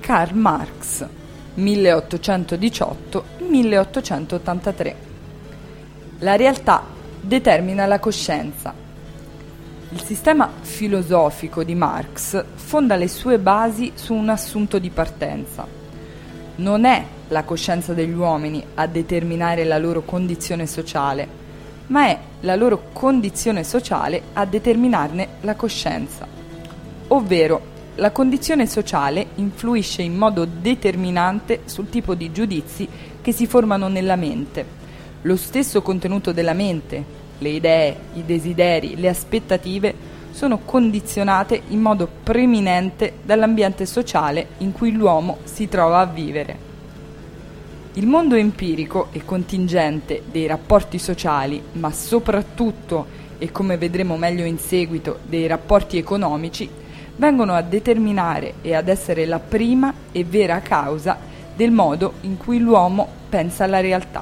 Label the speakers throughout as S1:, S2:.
S1: Karl Marx, 1818-1883. La realtà determina la coscienza. Il sistema filosofico di Marx fonda le sue basi su un assunto di partenza. Non è la coscienza degli uomini a determinare la loro condizione sociale, ma è la loro condizione sociale a determinarne la coscienza. Ovvero, la condizione sociale influisce in modo determinante sul tipo di giudizi che si formano nella mente. Lo stesso contenuto della mente, le idee, i desideri, le aspettative sono condizionate in modo preminente dall'ambiente sociale in cui l'uomo si trova a vivere. Il mondo empirico e contingente dei rapporti sociali, ma soprattutto, e come vedremo meglio in seguito, dei rapporti economici, vengono a determinare e ad essere la prima e vera causa del modo in cui l'uomo pensa alla realtà.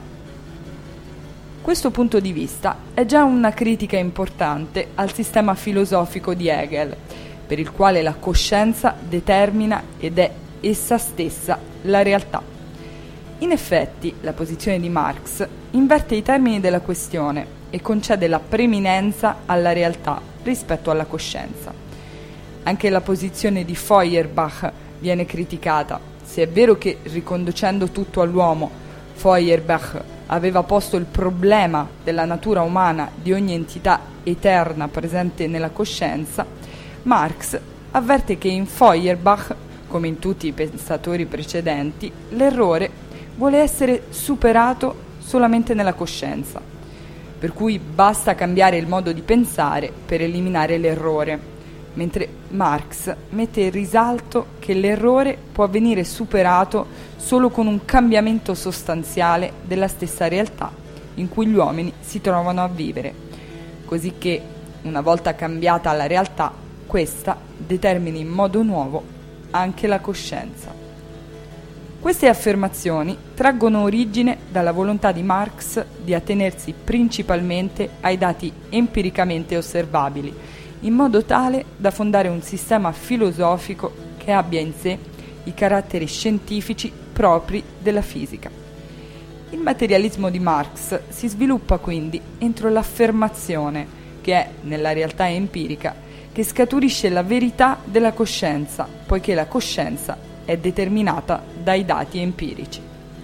S1: Questo punto di vista è già una critica importante al sistema filosofico di Hegel, per il quale la coscienza determina ed è essa stessa la realtà. In effetti, la posizione di Marx inverte i termini della questione e concede la preminenza alla realtà rispetto alla coscienza. Anche la posizione di Feuerbach viene criticata. Se è vero che, riconducendo tutto all'uomo, Feuerbach aveva posto il problema della natura umana di ogni entità eterna presente nella coscienza, Marx avverte che in Feuerbach, come in tutti i pensatori precedenti, l'errore vuole essere superato solamente nella coscienza, per cui basta cambiare il modo di pensare per eliminare l'errore, mentre Marx mette in risalto che l'errore può venire superato solo con un cambiamento sostanziale della stessa realtà in cui gli uomini si trovano a vivere, così che, una volta cambiata la realtà, questa determini in modo nuovo anche la coscienza. Queste affermazioni traggono origine dalla volontà di Marx di attenersi principalmente ai dati empiricamente osservabili, in modo tale da fondare un sistema filosofico che abbia in sé i caratteri scientifici propri della fisica. Il materialismo di Marx si sviluppa quindi entro l'affermazione, che è, nella realtà empirica, che scaturisce la verità della coscienza, poiché la coscienza è determinata dai dati empirici.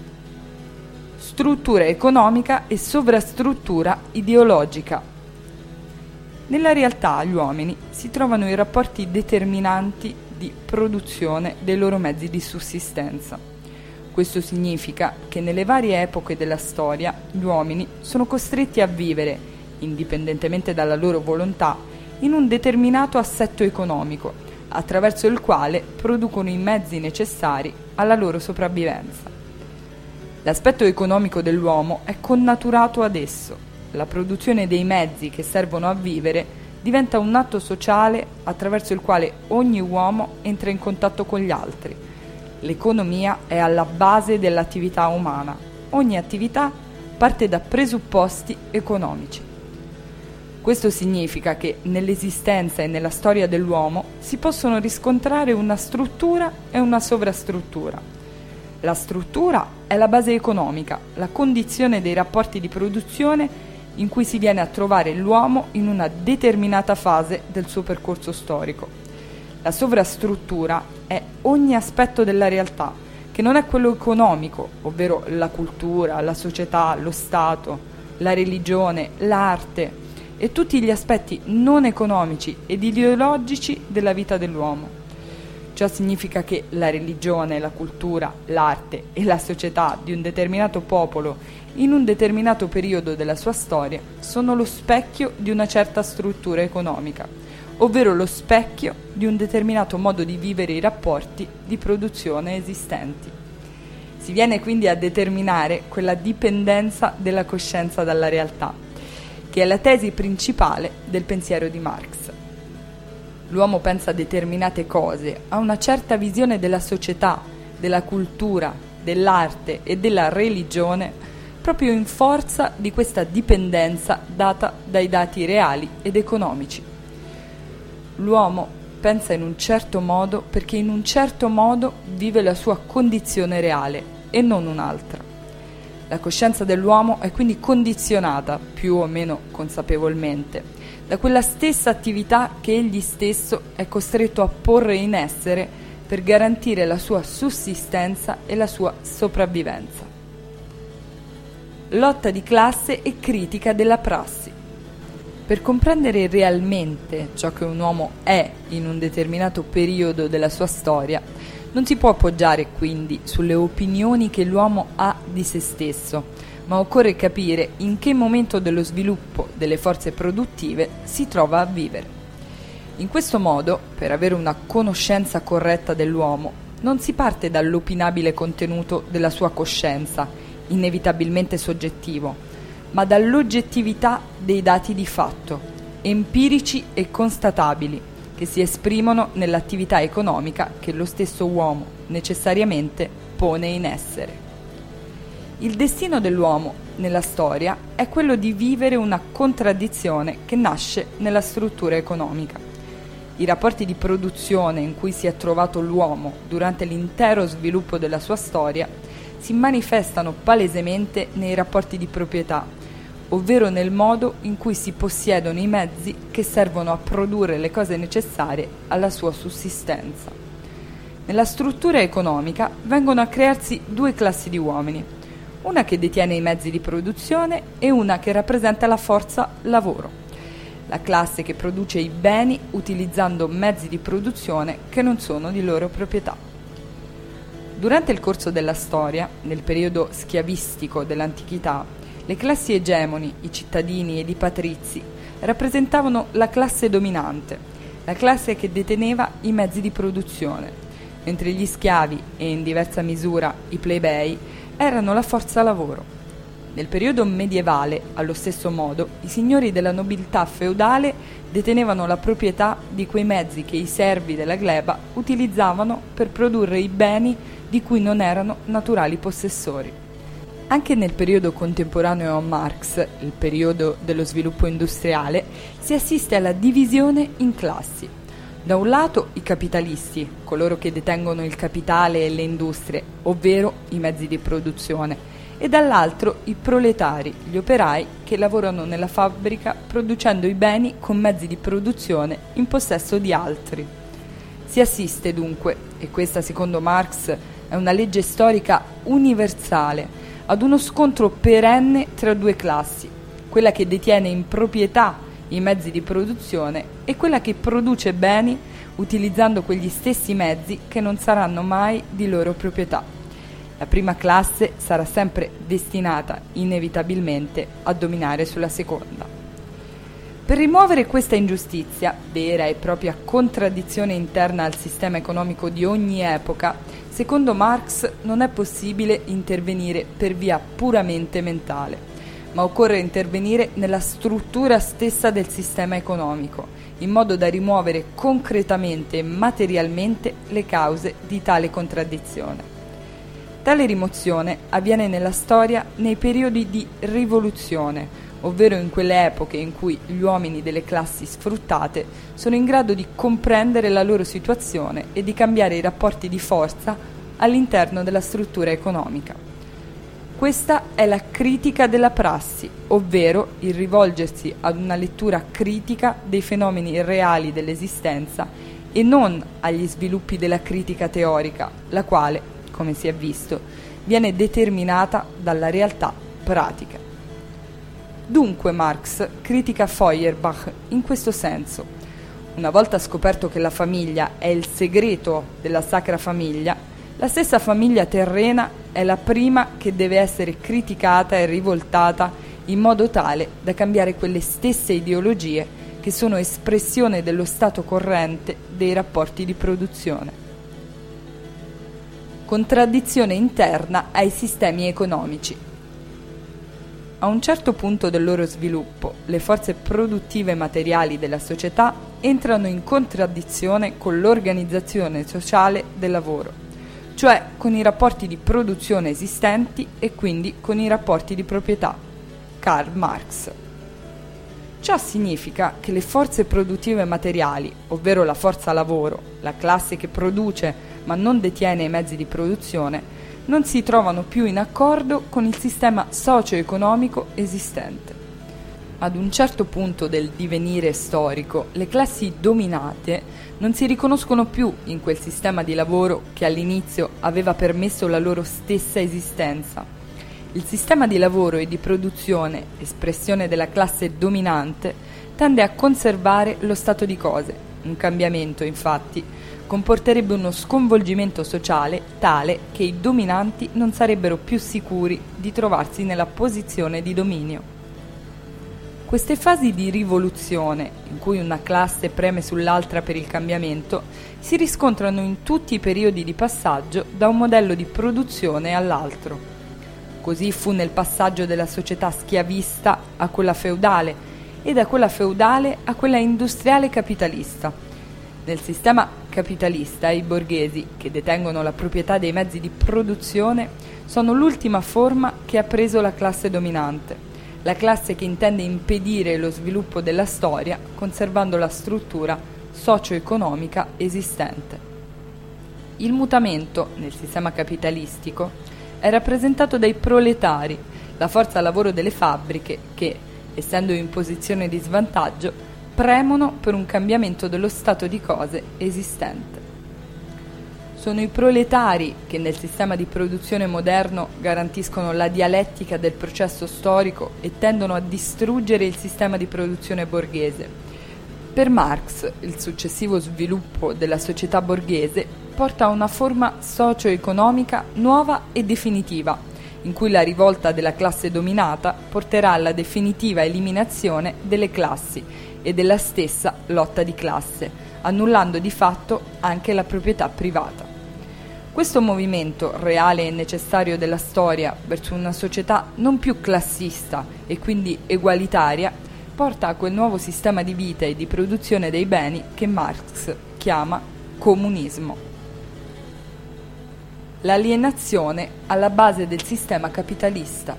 S1: Struttura economica e sovrastruttura ideologica. Nella realtà gli uomini si trovano in rapporti determinanti di produzione dei loro mezzi di sussistenza. Questo significa che nelle varie epoche della storia gli uomini sono costretti a vivere, indipendentemente dalla loro volontà, in un determinato assetto economico, attraverso il quale producono i mezzi necessari alla loro sopravvivenza. L'aspetto economico dell'uomo è connaturato ad esso. La produzione dei mezzi che servono a vivere diventa un atto sociale attraverso il quale ogni uomo entra in contatto con gli altri. L'economia è alla base dell'attività umana. Ogni attività parte da presupposti economici. Questo significa che nell'esistenza e nella storia dell'uomo si possono riscontrare una struttura e una sovrastruttura. La struttura è la base economica, la condizione dei rapporti di produzione in cui si viene a trovare l'uomo in una determinata fase del suo percorso storico. La sovrastruttura è ogni aspetto della realtà, che non è quello economico, ovvero la cultura, la società, lo Stato, la religione, l'arte e tutti gli aspetti non economici ed ideologici della vita dell'uomo. Ciò significa che la religione, la cultura, l'arte e la società di un determinato popolo in un determinato periodo della sua storia sono lo specchio di una certa struttura economica, ovvero lo specchio di un determinato modo di vivere i rapporti di produzione esistenti. Si viene quindi a determinare quella dipendenza della coscienza dalla realtà, che è la tesi principale del pensiero di Marx. L'uomo pensa a determinate cose, ha una certa visione della società, della cultura, dell'arte e della religione, proprio in forza di questa dipendenza data dai dati reali ed economici. L'uomo pensa in un certo modo perché in un certo modo vive la sua condizione reale e non un'altra. La coscienza dell'uomo è quindi condizionata, più o meno consapevolmente, da quella stessa attività che egli stesso è costretto a porre in essere per garantire la sua sussistenza e la sua sopravvivenza. Lotta di classe e critica della prassi. Per comprendere realmente ciò che un uomo è in un determinato periodo della sua storia, non si può appoggiare quindi sulle opinioni che l'uomo ha di se stesso, ma occorre capire in che momento dello sviluppo delle forze produttive si trova a vivere. In questo modo, per avere una conoscenza corretta dell'uomo, non si parte dall'opinabile contenuto della sua coscienza, inevitabilmente soggettivo, ma dall'oggettività dei dati di fatto, empirici e constatabili, che si esprimono nell'attività economica che lo stesso uomo necessariamente pone in essere. Il destino dell'uomo nella storia è quello di vivere una contraddizione che nasce nella struttura economica. I rapporti di produzione in cui si è trovato l'uomo durante l'intero sviluppo della sua storia si manifestano palesemente nei rapporti di proprietà, ovvero nel modo in cui si possiedono i mezzi che servono a produrre le cose necessarie alla sua sussistenza. Nella struttura economica vengono a crearsi due classi di uomini, una che detiene i mezzi di produzione e una che rappresenta la forza lavoro, la classe che produce i beni utilizzando mezzi di produzione che non sono di loro proprietà. Durante il corso della storia, nel periodo schiavistico dell'antichità, le classi egemoni, i cittadini ed i patrizi, rappresentavano la classe dominante, la classe che deteneva i mezzi di produzione, mentre gli schiavi e in diversa misura i plebei erano la forza lavoro. Nel periodo medievale, allo stesso modo, i signori della nobiltà feudale detenevano la proprietà di quei mezzi che i servi della gleba utilizzavano per produrre i beni di cui non erano naturali possessori. Anche nel periodo contemporaneo a Marx, il periodo dello sviluppo industriale, si assiste alla divisione in classi. Da un lato i capitalisti, coloro che detengono il capitale e le industrie, ovvero i mezzi di produzione, e dall'altro i proletari, gli operai che lavorano nella fabbrica producendo i beni con mezzi di produzione in possesso di altri. Si assiste dunque, e questa secondo Marx è una legge storica universale, ad uno scontro perenne tra due classi, quella che detiene in proprietà i mezzi di produzione e quella che produce beni utilizzando quegli stessi mezzi che non saranno mai di loro proprietà. La prima classe sarà sempre destinata inevitabilmente a dominare sulla seconda. Per rimuovere questa ingiustizia, vera e propria contraddizione interna al sistema economico di ogni epoca, secondo Marx non è possibile intervenire per via puramente mentale, ma occorre intervenire nella struttura stessa del sistema economico, in modo da rimuovere concretamente e materialmente le cause di tale contraddizione. Tale rimozione avviene nella storia nei periodi di rivoluzione, ovvero in quelle epoche in cui gli uomini delle classi sfruttate sono in grado di comprendere la loro situazione e di cambiare i rapporti di forza all'interno della struttura economica. Questa è la critica della prassi, ovvero il rivolgersi ad una lettura critica dei fenomeni reali dell'esistenza e non agli sviluppi della critica teorica, la quale, come si è visto, viene determinata dalla realtà pratica. Dunque Marx critica Feuerbach in questo senso. Una volta scoperto che la famiglia è il segreto della Sacra Famiglia, la stessa famiglia terrena è la prima che deve essere criticata e rivoltata in modo tale da cambiare quelle stesse ideologie che sono espressione dello stato corrente dei rapporti di produzione. Contraddizione interna ai sistemi economici. A un certo punto del loro sviluppo, le forze produttive materiali della società entrano in contraddizione con l'organizzazione sociale del lavoro, cioè con i rapporti di produzione esistenti e quindi con i rapporti di proprietà. Karl Marx. Ciò significa che le forze produttive materiali, ovvero la forza lavoro, la classe che produce ma non detiene i mezzi di produzione, non si trovano più in accordo con il sistema socio-economico esistente. Ad un certo punto del divenire storico, le classi dominate non si riconoscono più in quel sistema di lavoro che all'inizio aveva permesso la loro stessa esistenza. Il sistema di lavoro e di produzione, espressione della classe dominante, tende a conservare lo stato di cose. Un cambiamento, infatti, comporterebbe uno sconvolgimento sociale tale che i dominanti non sarebbero più sicuri di trovarsi nella posizione di dominio. Queste fasi di rivoluzione, in cui una classe preme sull'altra per il cambiamento, si riscontrano in tutti i periodi di passaggio da un modello di produzione all'altro. Così fu nel passaggio della società schiavista a quella feudale e da quella feudale a quella industriale capitalista. Nel sistema capitalista i borghesi, che detengono la proprietà dei mezzi di produzione, sono l'ultima forma che ha preso la classe dominante, la classe che intende impedire lo sviluppo della storia conservando la struttura socio-economica esistente. Il mutamento nel sistema capitalistico è rappresentato dai proletari, la forza lavoro delle fabbriche che, essendo in posizione di svantaggio, premono per un cambiamento dello stato di cose esistente. Sono i proletari che nel sistema di produzione moderno garantiscono la dialettica del processo storico e tendono a distruggere il sistema di produzione borghese. Per Marx, il successivo sviluppo della società borghese porta a una forma socio-economica nuova e definitiva, in cui la rivolta della classe dominata porterà alla definitiva eliminazione delle classi e della stessa lotta di classe, annullando di fatto anche la proprietà privata. Questo movimento reale e necessario della storia verso una società non più classista e quindi egualitaria porta a quel nuovo sistema di vita e di produzione dei beni che Marx chiama comunismo. L'alienazione alla base del sistema capitalista.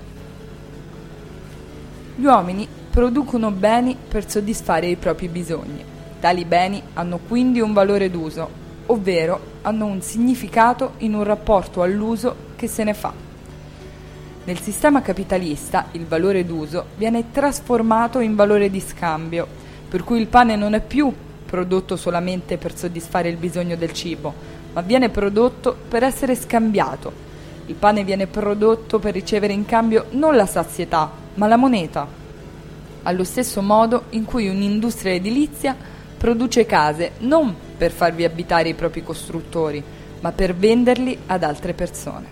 S1: Gli uomini producono beni per soddisfare i propri bisogni. Tali beni hanno quindi un valore d'uso, ovvero hanno un significato in un rapporto all'uso che se ne fa. Nel sistema capitalista il valore d'uso viene trasformato in valore di scambio, per cui il pane non è più prodotto solamente per soddisfare il bisogno del cibo, ma viene prodotto per essere scambiato. Il pane viene prodotto per ricevere in cambio non la sazietà, ma la moneta. Allo stesso modo in cui un'industria edilizia produce case non per farvi abitare i propri costruttori, ma per venderli ad altre persone.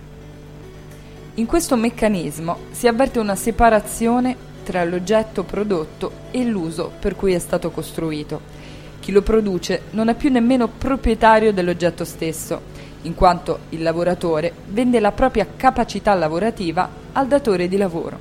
S1: In questo meccanismo si avverte una separazione tra l'oggetto prodotto e l'uso per cui è stato costruito. Chi lo produce non è più nemmeno proprietario dell'oggetto stesso, in quanto il lavoratore vende la propria capacità lavorativa al datore di lavoro.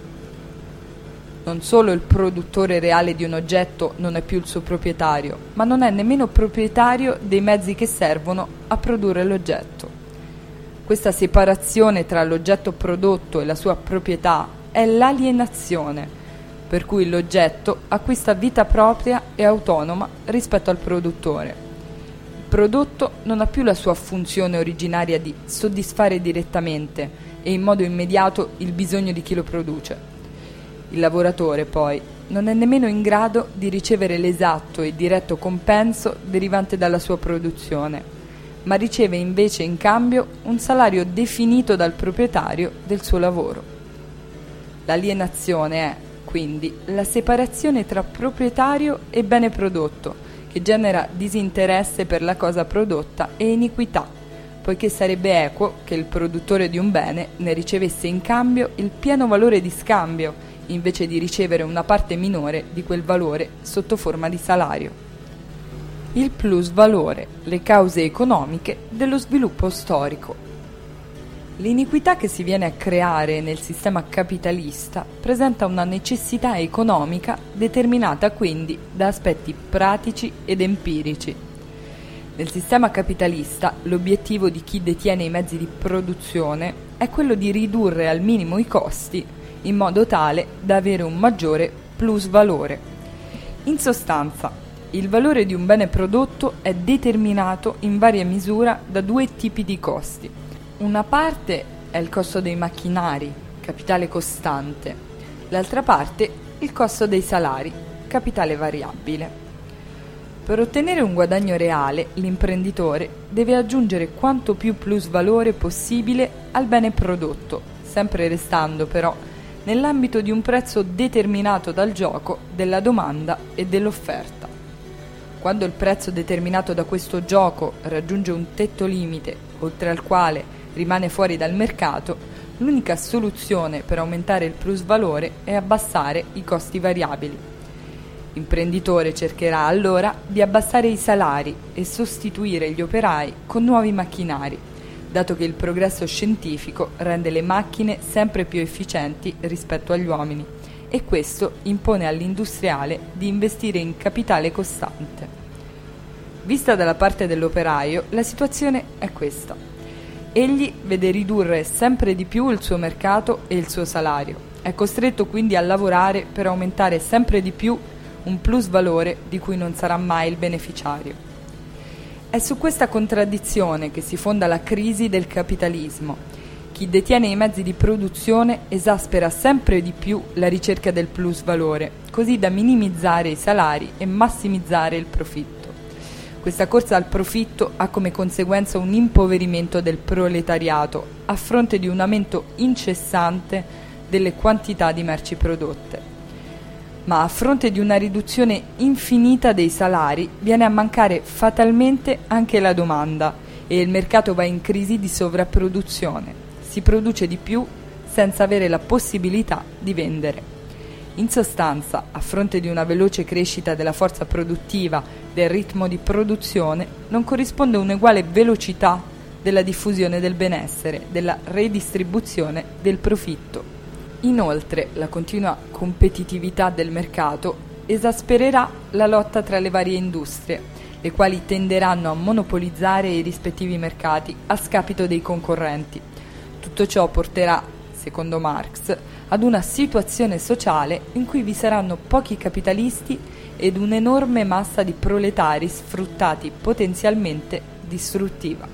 S1: Non solo il produttore reale di un oggetto non è più il suo proprietario, ma non è nemmeno proprietario dei mezzi che servono a produrre l'oggetto. Questa separazione tra l'oggetto prodotto e la sua proprietà è l'alienazione, per cui l'oggetto acquista vita propria e autonoma rispetto al produttore. Il prodotto non ha più la sua funzione originaria di soddisfare direttamente e in modo immediato il bisogno di chi lo produce. Il lavoratore, poi, non è nemmeno in grado di ricevere l'esatto e diretto compenso derivante dalla sua produzione, ma riceve invece in cambio un salario definito dal proprietario del suo lavoro. L'alienazione è, quindi, la separazione tra proprietario e bene prodotto, che genera disinteresse per la cosa prodotta e iniquità, poiché sarebbe equo che il produttore di un bene ne ricevesse in cambio il pieno valore di scambio, invece di ricevere una parte minore di quel valore sotto forma di salario. Il plusvalore, le cause economiche dello sviluppo storico. L'iniquità che si viene a creare nel sistema capitalista presenta una necessità economica determinata quindi da aspetti pratici ed empirici. Nel sistema capitalista l'obiettivo di chi detiene i mezzi di produzione è quello di ridurre al minimo i costi in modo tale da avere un maggiore plusvalore. In sostanza, il valore di un bene prodotto è determinato in varia misura da due tipi di costi. Una parte è il costo dei macchinari, capitale costante, l'altra parte il costo dei salari, capitale variabile. Per ottenere un guadagno reale, l'imprenditore deve aggiungere quanto più plusvalore possibile al bene prodotto, sempre restando però nell'ambito di un prezzo determinato dal gioco della domanda e dell'offerta. Quando il prezzo determinato da questo gioco raggiunge un tetto limite, oltre al quale rimane fuori dal mercato, l'unica soluzione per aumentare il plusvalore è abbassare i costi variabili. L'imprenditore cercherà allora di abbassare i salari e sostituire gli operai con nuovi macchinari, dato che il progresso scientifico rende le macchine sempre più efficienti rispetto agli uomini e questo impone all'industriale di investire in capitale costante. Vista dalla parte dell'operaio, la situazione è questa. Egli vede ridurre sempre di più il suo mercato e il suo salario. È costretto quindi a lavorare per aumentare sempre di più un plusvalore di cui non sarà mai il beneficiario. È su questa contraddizione che si fonda la crisi del capitalismo. Chi detiene i mezzi di produzione esaspera sempre di più la ricerca del plusvalore, così da minimizzare i salari e massimizzare il profitto. Questa corsa al profitto ha come conseguenza un impoverimento del proletariato a fronte di un aumento incessante delle quantità di merci prodotte. Ma a fronte di una riduzione infinita dei salari viene a mancare fatalmente anche la domanda e il mercato va in crisi di sovrapproduzione. Si produce di più senza avere la possibilità di vendere. In sostanza, a fronte di una veloce crescita della forza produttiva, del ritmo di produzione, non corrisponde un'uguale velocità della diffusione del benessere, della redistribuzione del profitto. Inoltre, la continua competitività del mercato esaspererà la lotta tra le varie industrie, le quali tenderanno a monopolizzare i rispettivi mercati a scapito dei concorrenti. Tutto ciò porterà, secondo Marx, ad una situazione sociale in cui vi saranno pochi capitalisti ed un'enorme massa di proletari sfruttati potenzialmente distruttiva.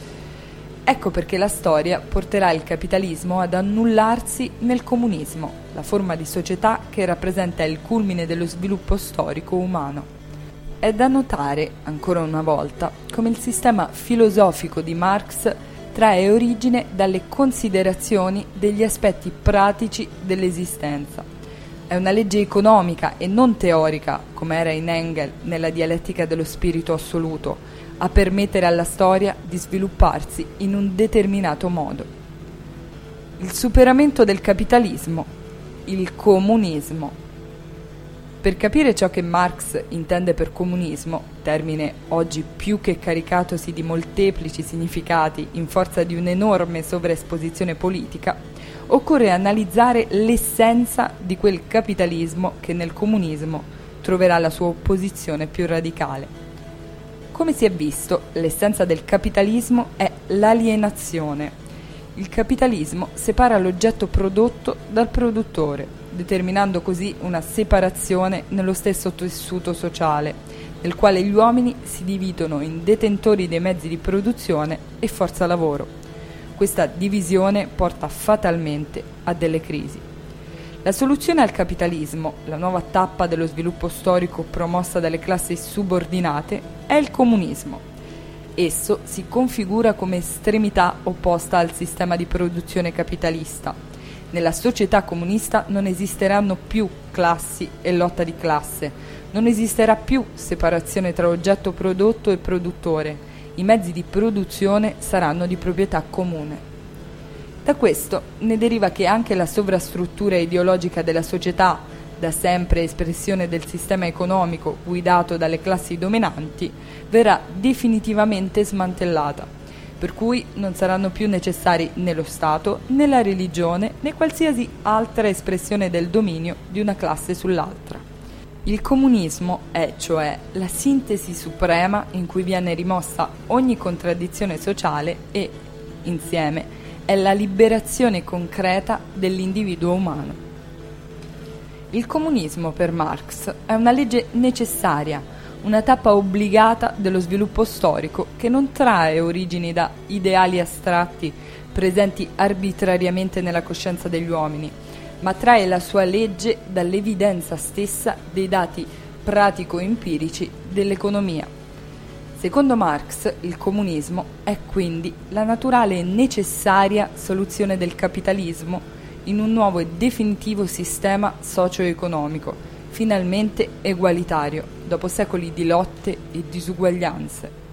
S1: Ecco perché la storia porterà il capitalismo ad annullarsi nel comunismo, la forma di società che rappresenta il culmine dello sviluppo storico umano. È da notare, ancora una volta, come il sistema filosofico di Marx trae origine dalle considerazioni degli aspetti pratici dell'esistenza. È una legge economica e non teorica, come era in Engels nella dialettica dello spirito assoluto, a permettere alla storia di svilupparsi in un determinato modo. Il superamento del capitalismo, il comunismo. Per capire ciò che Marx intende per comunismo, termine oggi più che caricatosi di molteplici significati in forza di un'enorme sovraesposizione politica, occorre analizzare l'essenza di quel capitalismo che nel comunismo troverà la sua opposizione più radicale. Come si è visto, l'essenza del capitalismo è l'alienazione. Il capitalismo separa l'oggetto prodotto dal produttore, determinando così una separazione nello stesso tessuto sociale, nel quale gli uomini si dividono in detentori dei mezzi di produzione e forza lavoro. Questa divisione porta fatalmente a delle crisi. La soluzione al capitalismo, la nuova tappa dello sviluppo storico promossa dalle classi subordinate, è il comunismo. Esso si configura come estremità opposta al sistema di produzione capitalista. Nella società comunista non esisteranno più classi e lotta di classe, non esisterà più separazione tra oggetto prodotto e produttore, i mezzi di produzione saranno di proprietà comune. Da questo ne deriva che anche la sovrastruttura ideologica della società, da sempre espressione del sistema economico guidato dalle classi dominanti, verrà definitivamente smantellata, per cui non saranno più necessari né lo Stato, né la religione, né qualsiasi altra espressione del dominio di una classe sull'altra. Il comunismo è, cioè, la sintesi suprema in cui viene rimossa ogni contraddizione sociale e, insieme, è la liberazione concreta dell'individuo umano. Il comunismo per Marx è una legge necessaria, una tappa obbligata dello sviluppo storico che non trae origini da ideali astratti presenti arbitrariamente nella coscienza degli uomini, ma trae la sua legge dall'evidenza stessa dei dati pratico-empirici dell'economia. Secondo Marx, il comunismo è quindi la naturale e necessaria soluzione del capitalismo in un nuovo e definitivo sistema socio-economico, finalmente egualitario, dopo secoli di lotte e disuguaglianze.